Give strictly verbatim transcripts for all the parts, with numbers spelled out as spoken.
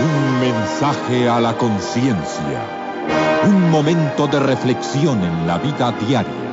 Un mensaje a la conciencia. Un momento de reflexión en la vida diaria.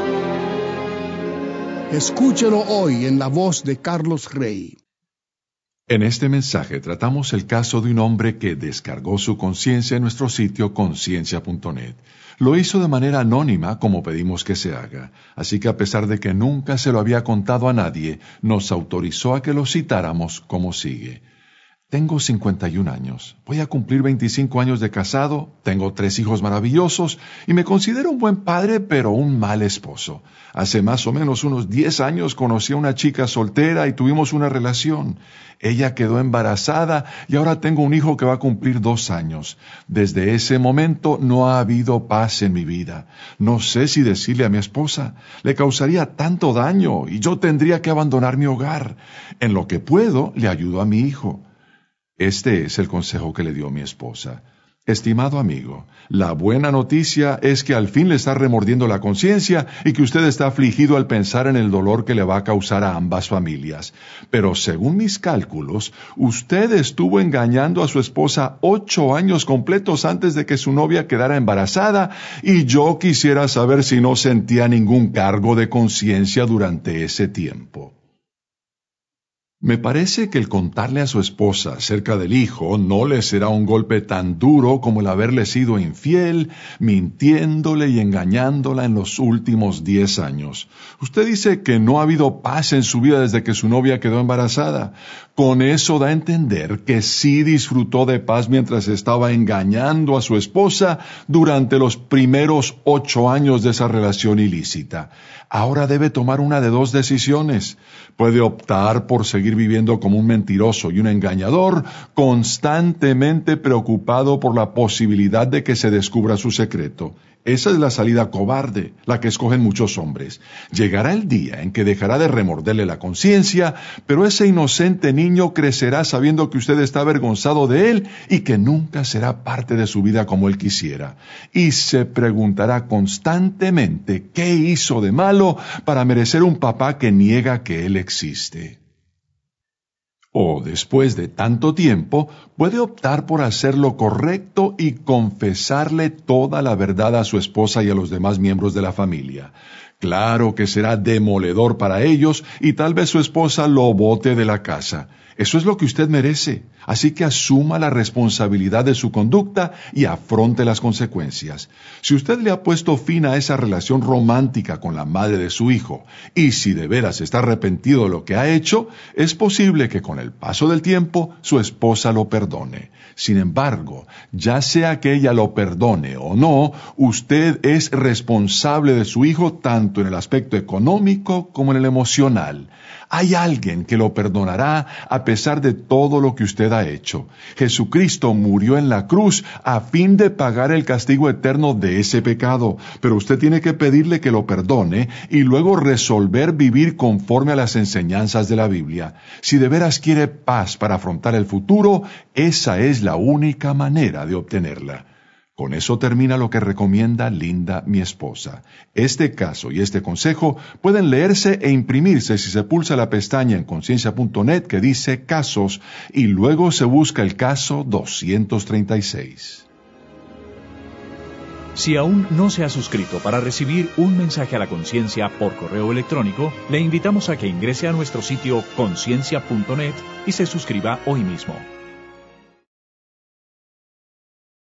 Escúchelo hoy en la voz de Carlos Rey. En este mensaje tratamos el caso de un hombre que descargó su conciencia en nuestro sitio conciencia punto net. Lo hizo de manera anónima como pedimos que se haga, así que a pesar de que nunca se lo había contado a nadie, nos autorizó a que lo citáramos como sigue. Tengo cincuenta y un años, voy a cumplir veinticinco años de casado, tengo tres hijos maravillosos y me considero un buen padre pero un mal esposo. Hace más o menos unos diez años conocí a una chica soltera y tuvimos una relación. Ella quedó embarazada y ahora tengo un hijo que va a cumplir dos años. Desde ese momento no ha habido paz en mi vida. No sé si decirle a mi esposa, le causaría tanto daño y yo tendría que abandonar mi hogar. En lo que puedo, le ayudo a mi hijo. Este es el consejo que le dio mi esposa. Estimado amigo, la buena noticia es que al fin le está remordiendo la conciencia y que usted está afligido al pensar en el dolor que le va a causar a ambas familias. Pero según mis cálculos, usted estuvo engañando a su esposa ocho años completos antes de que su novia quedara embarazada y yo quisiera saber si no sentía ningún cargo de conciencia durante ese tiempo. Me parece que el contarle a su esposa acerca del hijo no le será un golpe tan duro como el haberle sido infiel, mintiéndole y engañándola en los últimos diez años. Usted dice que no ha habido paz en su vida desde que su novia quedó embarazada. Con eso da a entender que sí disfrutó de paz mientras estaba engañando a su esposa durante los primeros ocho años de esa relación ilícita. Ahora debe tomar una de dos decisiones. Puede optar por seguir viviendo como un mentiroso y un engañador, constantemente preocupado por la posibilidad de que se descubra su secreto. Esa es la salida cobarde, la que escogen muchos hombres. Llegará el día en que dejará de remorderle la conciencia, pero ese inocente niño crecerá sabiendo que usted está avergonzado de él y que nunca será parte de su vida como él quisiera. Y se preguntará constantemente qué hizo de malo para merecer un papá que niega que él existe. O, después de tanto tiempo, puede optar por hacer lo correcto y confesarle toda la verdad a su esposa y a los demás miembros de la familia. Claro que será demoledor para ellos y tal vez su esposa lo bote de la casa. Eso es lo que usted merece, así que asuma la responsabilidad de su conducta y afronte las consecuencias. Si usted le ha puesto fin a esa relación romántica con la madre de su hijo, y si de veras está arrepentido de lo que ha hecho, es posible que con el paso del tiempo su esposa lo perdone. Sin embargo, ya sea que ella lo perdone o no, usted es responsable de su hijo tanto en el aspecto económico como en el emocional. Hay alguien que lo perdonará a pesar de todo lo que usted ha hecho. Jesucristo murió en la cruz a fin de pagar el castigo eterno de ese pecado, pero usted tiene que pedirle que lo perdone y luego resolver vivir conforme a las enseñanzas de la Biblia. Si de veras quiere paz para afrontar el futuro, esa es la única manera de obtenerla. Con eso termina lo que recomienda Linda, mi esposa. Este caso y este consejo pueden leerse e imprimirse si se pulsa la pestaña en conciencia punto net que dice Casos y luego se busca el caso doscientos treinta y seis. Si aún no se ha suscrito para recibir un mensaje a la conciencia por correo electrónico, le invitamos a que ingrese a nuestro sitio conciencia punto net y se suscriba hoy mismo.